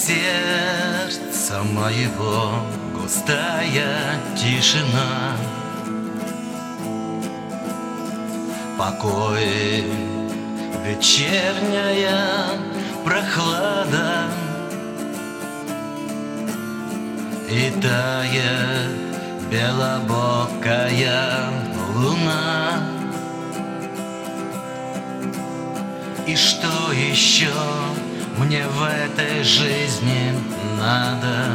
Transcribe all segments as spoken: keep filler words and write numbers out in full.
сердца моего густая тишина, покой, вечерняя прохлада, и тает белобокая луна. И что еще мне в этой жизни надо?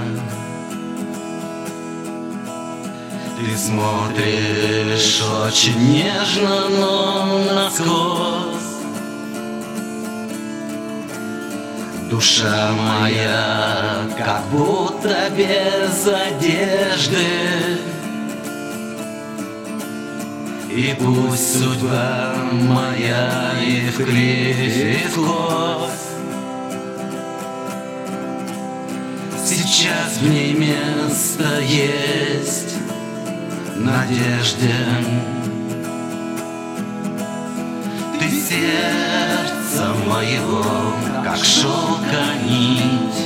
Ты смотришь очень нежно, но насквозь. Душа моя как будто без одежды. И пусть судьба моя и в кривь, и в кость, сейчас в ней место есть надежде. Ты сердца моего, как шелка нить,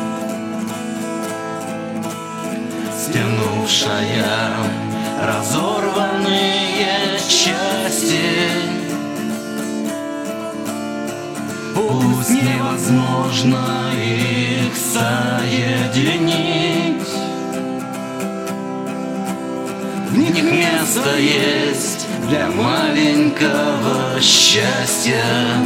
стянувшая разорванные части. Пусть невозможно их соединить, в них место есть для маленького счастья.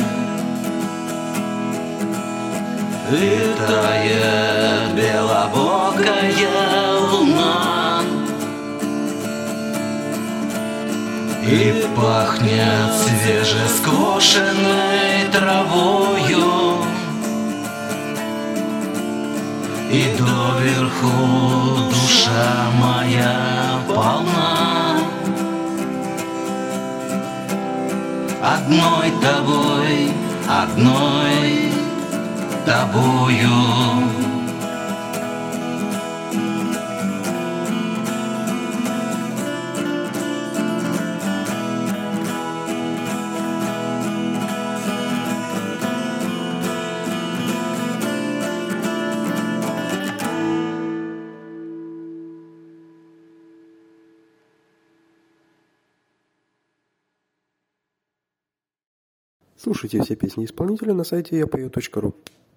Летает белобокая луна, и пахнет свежескошенной травою, и доверху душа моя полна одной тобой, одной тобою. Слушайте все песни исполнителя на сайте я пою точка ру.